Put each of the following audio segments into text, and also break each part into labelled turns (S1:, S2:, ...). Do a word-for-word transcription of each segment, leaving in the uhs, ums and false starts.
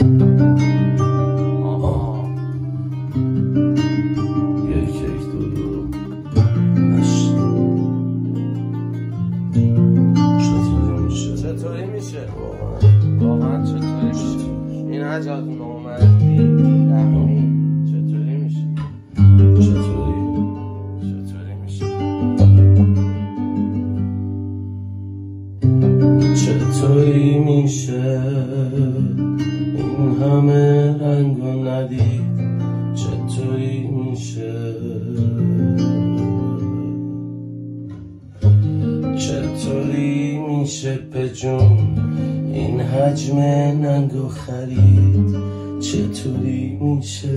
S1: آها یک یک دو دو هشت. چطوری میشه؟
S2: چطوری میشه؟
S1: واقعا
S2: واقعا چطوری میشه؟ این عجب نامردی رحمی چطوری میشه؟
S1: چطوری؟
S2: چطوری میشه؟
S1: چطوری میشه این همه رنگ و ندید؟ چطوری میشه؟ چطوری میشه به جون این حجم ننگ و خرید؟ چطوری میشه؟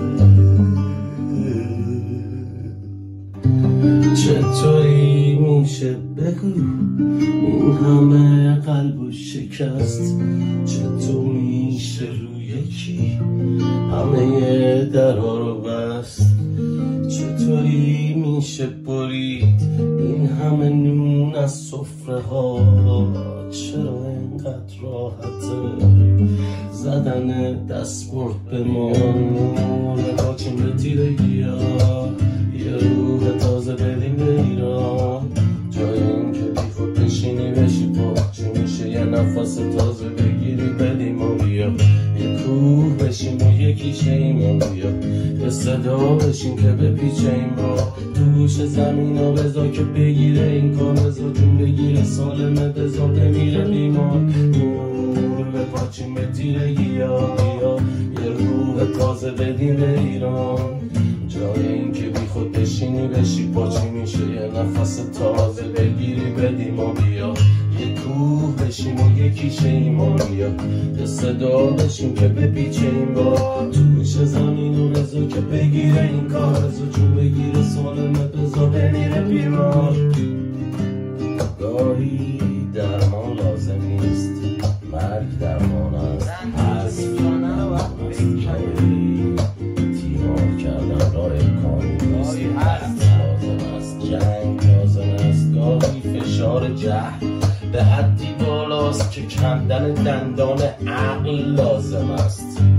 S1: چطوری میشه بگو این همه قلب و شکست؟ چطور میشه روی یکی همه درها رو بست؟ چطوری میشه برید این همه نون از سفره ها؟ چرا اینقدر راحته زدن دستمرد به ما؟ حاکم به تیرگی ها یه روح تازه بدیم به ایران، جای این که بی خود بشینی بشی پا چی میشه یه نفس تازه بگیری بدیم و بیا یه کوه بشیم و یکی شیم و بیا یه صدا بشیم که بپیچه این با تو گوش زمین ها بذار که بگیره این کار، بذار جون بگیره سالمه بذار بمیره بیمار، نور بپاچیم به تیرگی ها بیا یه روح تازه بدیم به ایران، جای این که بی خود بشینی بشی پا چی میشه یه نفس تازه بگیری بدیم و بیا یه کوه بشیم و یکی شیم و بیا یه صدا بشیم که بپیچیم با تو گوش زمین و بذار که بگیره این کار، بذار جون بگیره سالمه بذار بمیره بیمار. گاهی درمان لازم نیست مرگ درمان است، از تیمار کردن راه کاری نیست، لازم است جنگ لازم است، گاهی فشار جهل به حدی بالاست که کندن دندان عقل لازم است.